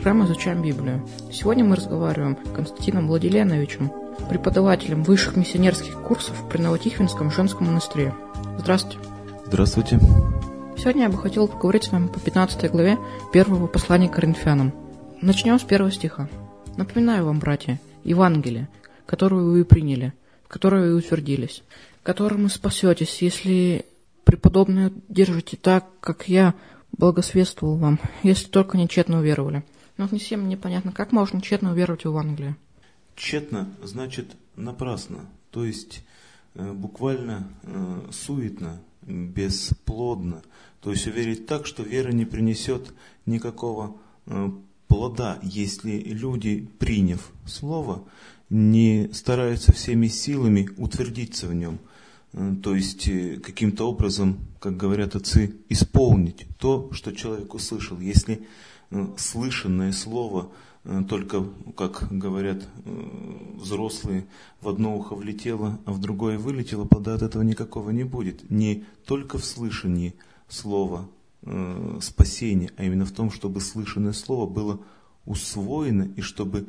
программа «Изучаем Библию». Сегодня мы разговариваем с Константином Владиленовичем, преподавателем высших миссионерских курсов при Новотихвинском женском монастыре. Здравствуйте. Здравствуйте. Сегодня я бы хотел поговорить с вами по 15 главе первого послания к Коринфянам. Начнем с 1 стиха. «Напоминаю вам, братья, Евангелие, которое вы приняли, в которое вы утвердились, которым вы спасетесь, если преподобное держите так, как я благосведствовал вам, если только не тщетно уверовали». Но не всем непонятно, как можно тщетно уверовать в Евангелие. Тщетно значит напрасно, то есть буквально суетно, бесплодно. То есть уверить так, что вера не принесет никакого плода, если люди, приняв слово, не стараются всеми силами утвердиться в нем. То есть каким-то образом, как говорят отцы, исполнить то, что человек услышал. Если слышанное слово только, как говорят взрослые, в одно ухо влетело, а в другое вылетело, плода от этого никакого не будет. Не только в слышании слова спасения, а именно в том, чтобы слышанное слово было усвоено, и чтобы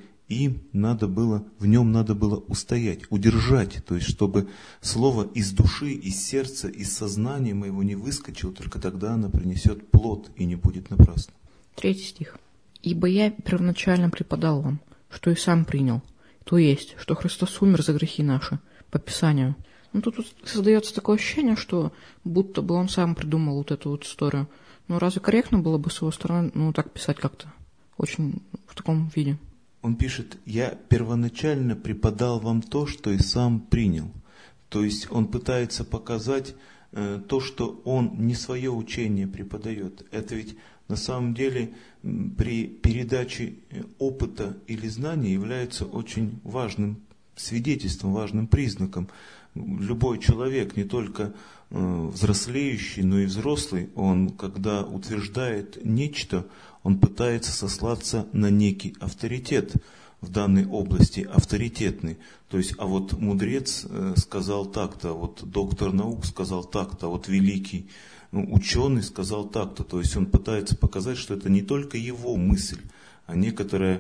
в нем надо было устоять, удержать, то есть чтобы слово из души, из сердца, из сознания моего не выскочило, только тогда оно принесет плод и не будет напрасно. 3 стих. «Ибо я первоначально преподал вам, что и сам принял, то есть, что Христос умер за грехи наши, по Писанию». Тут создается такое ощущение, что будто бы он сам придумал вот эту вот историю. Но разве корректно было бы с его стороны так писать как-то? Очень в таком виде. Он пишет: «Я первоначально преподал вам то, что и сам принял». То есть он пытается показать то, что он не свое учение преподает. Это ведь на самом деле при передаче опыта или знаний является очень важным свидетельством, важным признаком. Любой человек, не только взрослеющий, но и взрослый, он, когда утверждает нечто, он пытается сослаться на некий авторитет в данной области, авторитетный. То есть, а вот мудрец сказал так-то, а вот доктор наук сказал так-то, а вот великий ученый сказал так-то. То есть он пытается показать, что это не только его мысль, а некоторая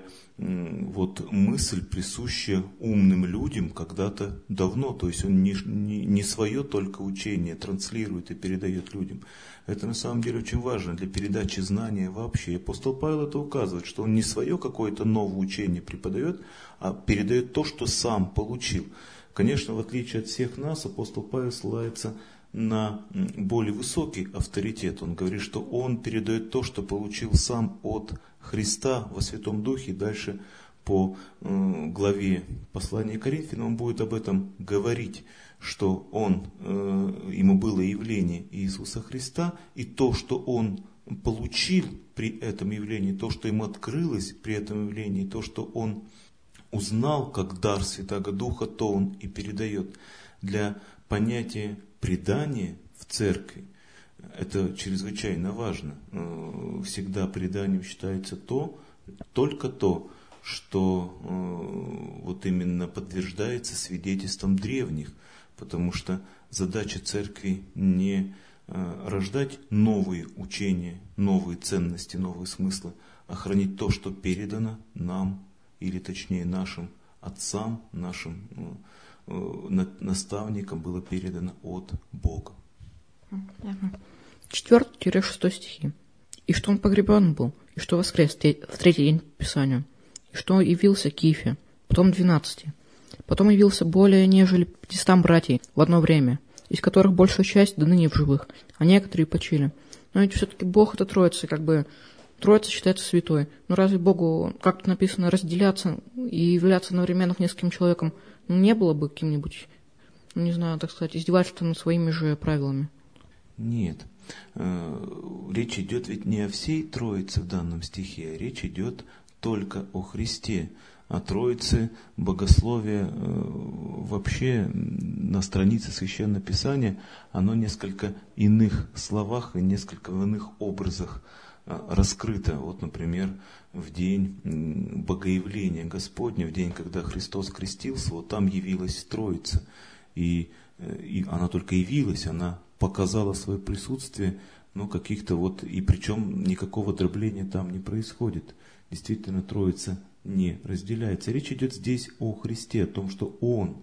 мысль, присущая умным людям когда-то давно. То есть он не свое только учение транслирует и передает людям. Это на самом деле очень важно для передачи знания вообще. И апостол Павел это указывает, что он не свое какое-то новое учение преподает, а передает то, что сам получил. Конечно, в отличие от всех нас, апостол Павел ссылается на более высокий авторитет. Он говорит, что он передает то, что получил сам от Христа во Святом Духе. Дальше по главе послания к Коринфянам он будет об этом говорить, что ему было явление Иисуса Христа, и то, что он получил при этом явлении, то, что ему открылось при этом явлении, то, что он узнал как дар Святаго Духа, то он и передает. Для понятия предания в церкви это чрезвычайно важно. Всегда преданием считается только то, что именно подтверждается свидетельством древних, потому что задача церкви не рождать новые учения, новые ценности, новые смыслы, а хранить то, что передано нам, или точнее нашим отцам, нашим наставникам было передано от Бога. 4-6 стихи. «И что он погребен был, и что воскрес в 3-й день по Писанию, и что явился Кифе, потом 12. Потом явился более нежели 500 братьев в одно время, из которых большая часть до ныне в живых, а некоторые почили». Но ведь все-таки Бог это Троица, Троица считается святой. Но разве Богу, как тут написано, разделяться и являться одновременно нескольким человеком не было бы каким-нибудь, издевательством над своими же правилами? Нет. Речь идет ведь не о всей Троице в данном стихе, а речь идет только о Христе. О Троице богословие вообще на странице Священного Писания, оно несколько иных словах и несколько в иных образах раскрыто. Например, в день Богоявления Господня, в день, когда Христос крестился, там явилась Троица. И она только явилась, она показала свое присутствие, и причем никакого дробления там не происходит. действительно Троица не разделяется. Речь идет здесь о Христе, о том, что Он,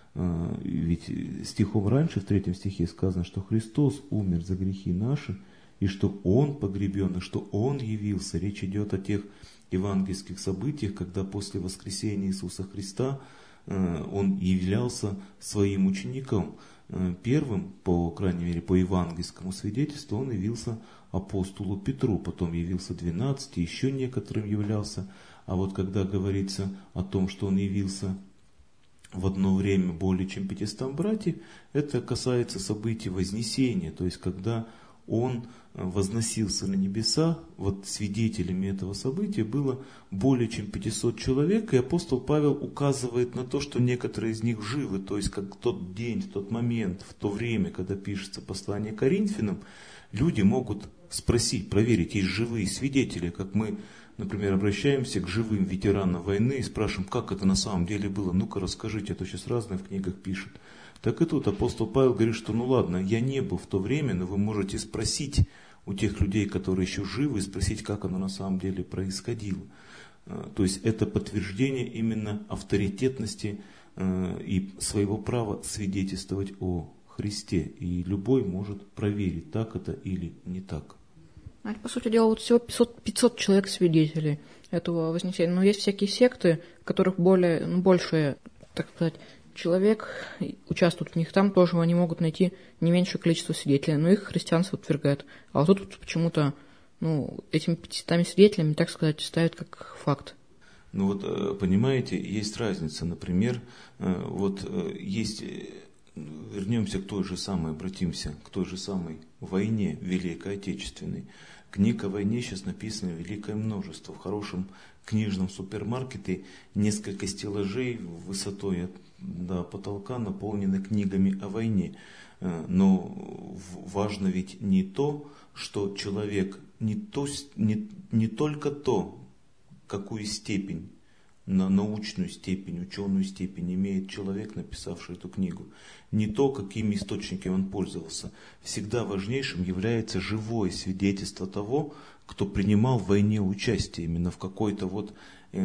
ведь стихом раньше, в 3 стихе сказано, что Христос умер за грехи наши, и что Он погребен, и что Он явился. Речь идет о тех евангельских событиях, когда после воскресения Иисуса Христа Он являлся своим ученикам. Первым, по крайней мере, по евангельскому свидетельству, Он явился апостолу Петру, потом явился 12, еще некоторым являлся. А вот когда говорится о том, что Он явился в одно время более чем 500 братьев, это касается событий Вознесения, то есть когда Он возносился на небеса, вот свидетелями этого события было более чем 500 человек, и апостол Павел указывает на то, что некоторые из них живы, то есть как в тот день, в тот момент, в то время, когда пишется послание Коринфянам, люди могут спросить, проверить, есть живые свидетели, как мы, например, обращаемся к живым ветеранам войны и спрашиваем, как это на самом деле было, ну-ка расскажите, а то сейчас разное в книгах пишут. Так и тут апостол Павел говорит, что ну ладно, я не был в то время, но вы можете спросить у тех людей, которые еще живы, спросить, как оно на самом деле происходило. То есть это подтверждение именно авторитетности и своего права свидетельствовать о Христе. И любой может проверить, так это или не так. По сути дела, вот всего 500 человек свидетелей этого Вознесения. Но есть всякие секты, в которых больше, так сказать, человек участвует в них, там тоже они могут найти не меньшее количество свидетелей, но их христианство отвергает. А вот тут почему-то этими 500 свидетелями, так сказать, ставят как факт. Ну вот, понимаете, есть разница. Например, вот есть, вернемся к той же самой, обратимся к той же самой войне Великой Отечественной. Книг о войне сейчас написано великое множество. В хорошем книжном супермаркете несколько стеллажей высотой до потолка наполнены книгами о войне. Но важно ведь не то, что человек, не только то, какую степень, научную степень, ученую степень имеет человек, написавший эту книгу, не то, какими источниками он пользовался. Всегда важнейшим является живое свидетельство того, кто принимал в войне участие. Именно в какой-то вот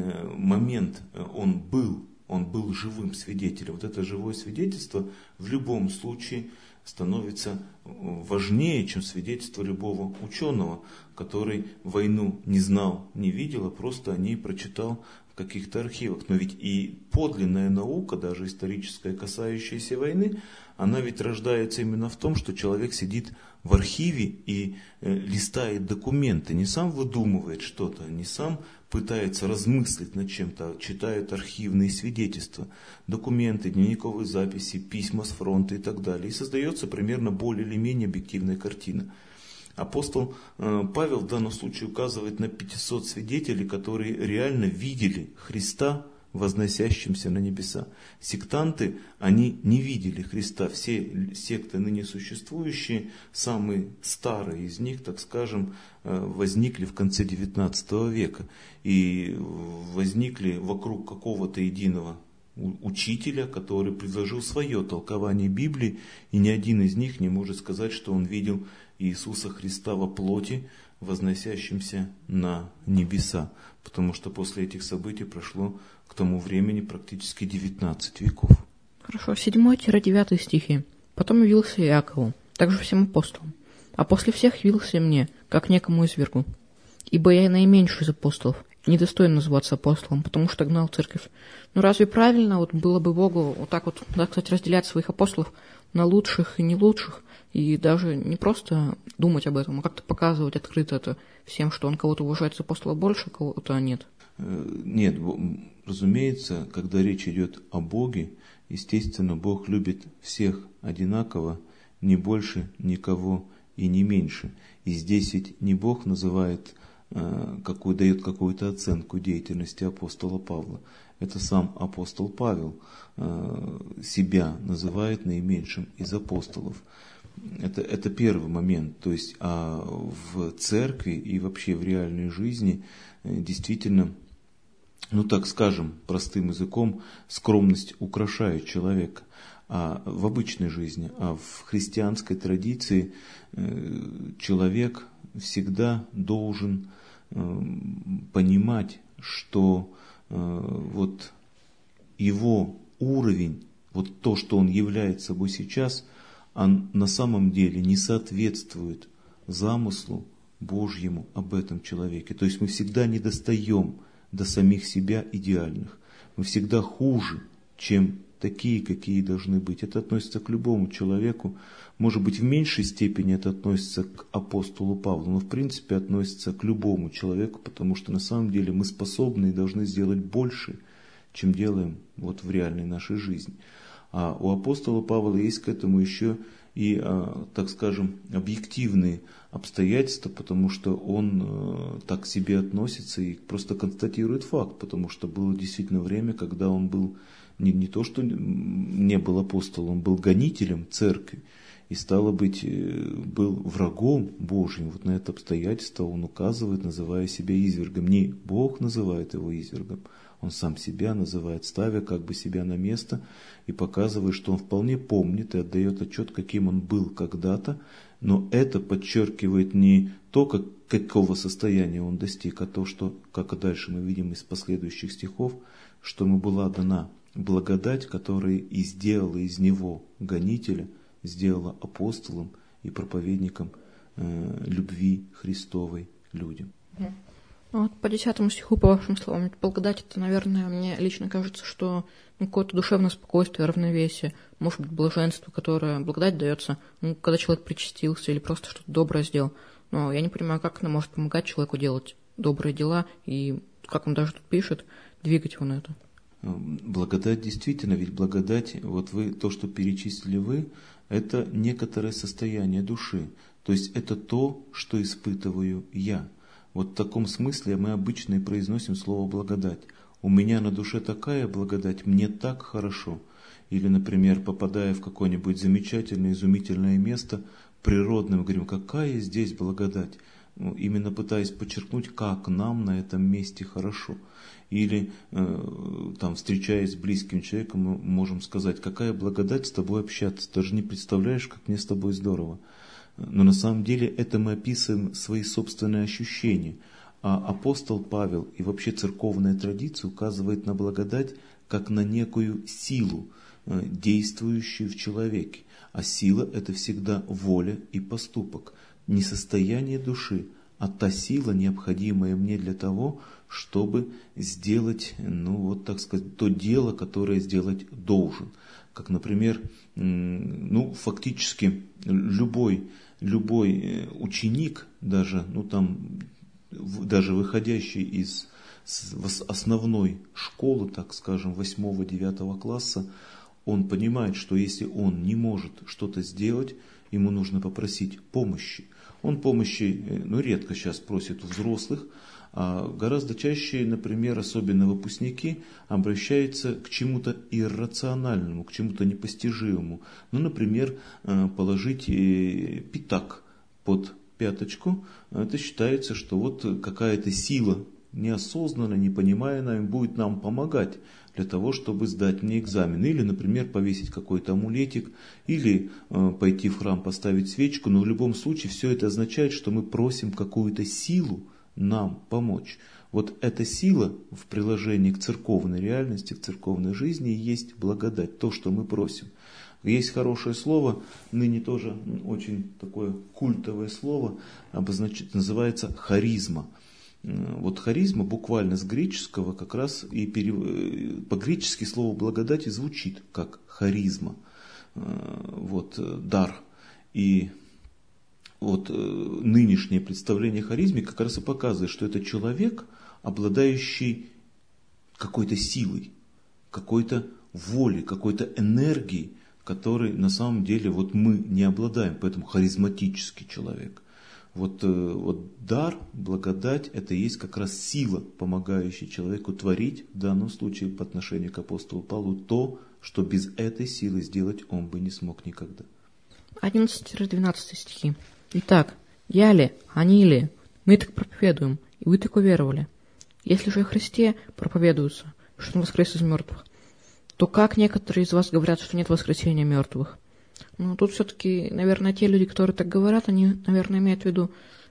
момент он был живым свидетелем. Вот это живое свидетельство в любом случае становится важнее, чем свидетельство любого ученого, который войну не знал, не видел, а просто о ней прочитал в каких-то архивах. Но ведь и подлинная наука, даже историческая, касающаяся войны, она ведь рождается именно в том, что человек сидит в архиве и листает документы, не сам выдумывает что-то, не сам пытается размыслить над чем-то, а читает архивные свидетельства, документы, дневниковые записи, письма с фронта и так далее. И создается примерно более или менее объективная картина. Апостол Павел в данном случае указывает на 500 свидетелей, которые реально видели Христа, возносящимся на небеса. Сектанты, они не видели Христа. Все секты ныне существующие, самые старые из них, так скажем, возникли в конце XIX века. И возникли вокруг какого-то единого учителя, который предложил свое толкование Библии, и ни один из них не может сказать, что он видел Иисуса Христа во плоти, возносящимся на небеса. Потому что после этих событий прошло к тому времени практически 19 веков. Хорошо, 7-9 стихи. «Потом явился Иакову, также всем апостолам. А после всех явился мне, как некому извергу. Ибо я наименьший из апостолов, недостоин называться апостолом, потому что гнал церковь. Но разве правильно было бы Богу вот так вот, так сказать, разделять своих апостолов на лучших и не лучших, и даже не просто думать об этом, а как-то показывать открыто это всем, что он кого-то уважает за апостола больше, кого-то нет?» Нет, разумеется, когда речь идет о Боге, естественно, Бог любит всех одинаково, не больше никого и не меньше. И здесь ведь не Бог называет, дает какую-то оценку деятельности апостола Павла. Это сам апостол Павел себя называет наименьшим из апостолов. Это первый момент. То есть в церкви и вообще в реальной жизни действительно, так скажем, простым языком, скромность украшает человека. А в обычной жизни, в христианской традиции человек всегда должен понимать, что вот его уровень, вот то, что он является собой сейчас, он на самом деле не соответствует замыслу Божьему об этом человеке. То есть мы всегда не достаем до самих себя идеальных. Мы всегда хуже, чем такие, какие должны быть. Это относится к любому человеку. Может быть, в меньшей степени это относится к апостолу Павлу, но в принципе относится к любому человеку, потому что на самом деле мы способны и должны сделать больше, чем делаем вот в реальной нашей жизни. А у апостола Павла есть к этому еще и, так скажем, объективные обстоятельства, потому что он так к себе относится и просто констатирует факт, потому что было действительно время, когда он был не то, что не был апостолом, он был гонителем церкви и, стало быть, был врагом Божьим. Вот на это обстоятельство он указывает, называя себя извергом. Не Бог называет его извергом, он сам себя называет, ставя как бы себя на место и показывает, что он вполне помнит и отдает отчет, каким он был когда-то, но это подчеркивает не то, какого состояния он достиг, а то, что, как дальше мы видим из последующих стихов, что ему была дана благодать, которая и сделала из него гонителя, сделала апостолом и проповедником любви Христовой людям. Ну, вот по 10 стиху, по вашим словам, благодать, это, наверное, мне лично кажется, что какое-то душевное спокойствие, равновесие, может быть, блаженство, которое благодать дается, когда человек причастился или просто что-то доброе сделал. Но я не понимаю, как она может помогать человеку делать добрые дела, и, как он даже тут пишет, двигать его на это. Благодать действительно, ведь благодать, вот вы, то, что перечислили вы, это некоторое состояние души. То есть это то, что испытываю я. Вот в таком смысле мы обычно и произносим слово «благодать». У меня на душе такая благодать, мне так хорошо. Или, например, попадая в какое-нибудь замечательное, изумительное место, природным, говорим, какая здесь благодать. Именно пытаясь подчеркнуть, как нам на этом месте хорошо. Или, там, встречаясь с близким человеком, мы можем сказать, какая благодать с тобой общаться, даже не представляешь, как мне с тобой здорово. Но на самом деле это мы описываем свои собственные ощущения. А апостол Павел и вообще церковная традиция указывает на благодать как на некую силу, действующую в человеке. А сила – это всегда воля и поступок. Не состояние души, а та сила, необходимая мне для того, чтобы сделать, так сказать, то дело, которое сделать должен. Как, например, фактически любой ученик, даже выходящий из основной школы, так скажем, 8-9 класса, он понимает, что если он не может что-то сделать, ему нужно попросить помощи. Он помощи, редко сейчас просит у взрослых, а гораздо чаще, например, особенно выпускники, обращаются к чему-то иррациональному, к чему-то непостижимому. Например, положить пятак под пяточку. Это считается, что вот какая-то сила, неосознанно, не понимая нами, будет нам помогать для того, чтобы сдать мне экзамен. Или, например, повесить какой-то амулетик, или пойти в храм поставить свечку. Но в любом случае все это означает, что мы просим какую-то силу нам помочь. Вот эта сила в приложении к церковной реальности, к церковной жизни есть благодать, то, что мы просим. Есть хорошее слово, ныне тоже очень такое культовое слово, называется харизма. Вот харизма буквально с греческого как раз и по-гречески слово благодать звучит как харизма, дар. И вот нынешнее представление о харизме как раз и показывает, что это человек, обладающий какой-то силой, какой-то волей, какой-то энергией, которой на самом деле мы не обладаем, поэтому харизматический человек. Вот дар, благодать, это есть как раз сила, помогающая человеку творить, в данном случае по отношению к апостолу Павлу, то, что без этой силы сделать он бы не смог никогда. 11-12 стихи. Итак, я ли, они ли, мы так проповедуем, и вы так уверовали. Если же о Христе проповедуется, что он воскрес из мертвых, то как некоторые из вас говорят, что нет воскресения мертвых? Тут все-таки, наверное, те люди, которые так говорят, они, наверное, имеют в виду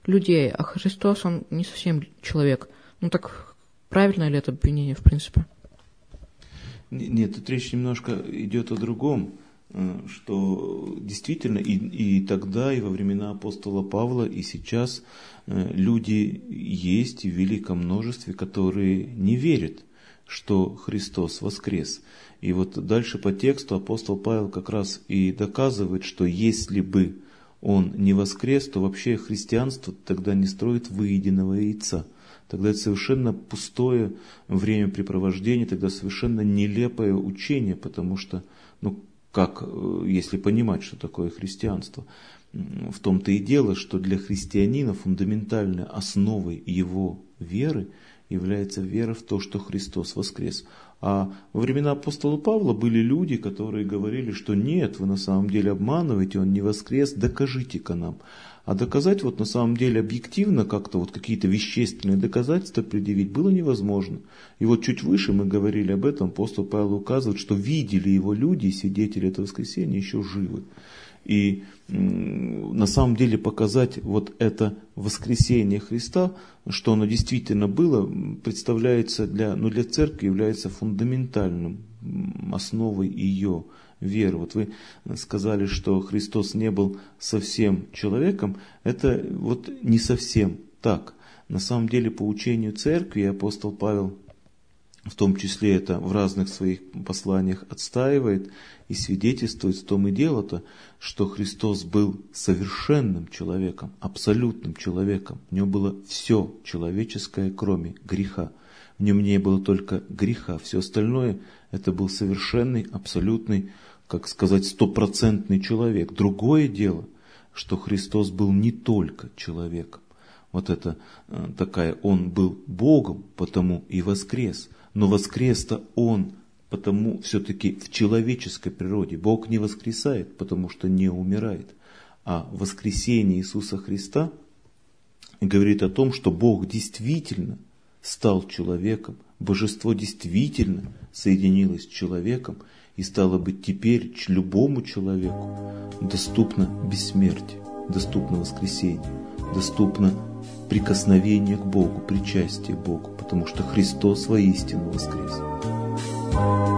людей, а Христос, он не совсем человек. Ну так правильно ли это обвинение, в принципе? Нет, тут речь немножко идет о другом, что действительно и тогда, и во времена апостола Павла, и сейчас люди есть в великом множестве, которые не верят, что Христос воскрес. И вот дальше по тексту апостол Павел как раз и доказывает, что если бы он не воскрес, то вообще христианство тогда не строит выеденного яйца. Тогда это совершенно пустое времяпрепровождение, тогда совершенно нелепое учение, потому что, если понимать, что такое христианство, в том-то и дело, что для христианина фундаментальной основой его веры является вера в то, что Христос воскрес. А во времена апостола Павла были люди, которые говорили, что нет, вы на самом деле обманываете, он не воскрес, докажите-ка нам. А доказать на самом деле объективно как-то какие-то вещественные доказательства предъявить было невозможно. И чуть выше мы говорили об этом, апостол Павел указывает, что видели его люди, свидетели этого воскресения еще живы. И на самом деле показать это воскресение Христа, что оно действительно было, представляется для церкви, является фундаментальным основой ее веры. Вы сказали, что Христос не был совсем человеком. Это не совсем так. На самом деле по учению церкви апостол Павел в том числе это в разных своих посланиях отстаивает и свидетельствует. В том и дело-то, что Христос был совершенным человеком, абсолютным человеком. В нем было все человеческое, кроме греха. В нем не было только греха. Все остальное это был совершенный, абсолютный, стопроцентный человек. Другое дело, что Христос был не только человеком. Он был Богом, потому и воскрес. Но воскрес-то он, потому все-таки в человеческой природе. Бог не воскресает, потому что не умирает. А воскресение Иисуса Христа говорит о том, что Бог действительно стал человеком, божество действительно соединилось с человеком, и стало быть теперь любому человеку доступно бессмертие, доступно воскресение, доступно прикосновение к Богу, причастие к Богу, потому что Христос воистину воскрес.